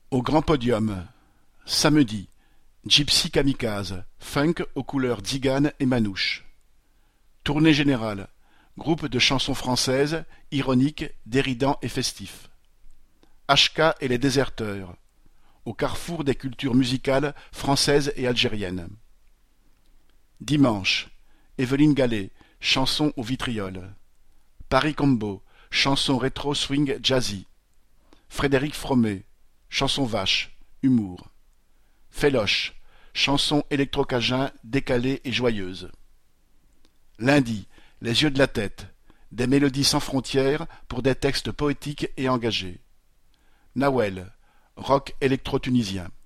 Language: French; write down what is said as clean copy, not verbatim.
Au grand podium, samedi, Gypsy Kamikaze, funk aux couleurs tzigane et manouche. Tournée générale, groupe de chansons françaises, ironiques, déridants et festifs. HK et les Déserteurs, au carrefour des cultures musicales françaises et algériennes. Dimanche, Evelyne Gallet, chanson au vitriol. Paris Combo, chanson rétro swing jazzy. Frédéric Fromet, chanson vache, humour. Féloche, chanson électro-cajun décalée et joyeuse. Lundi, Les yeux de la tête, des mélodies sans frontières pour des textes poétiques et engagés. Nawel, rock électro-tunisien.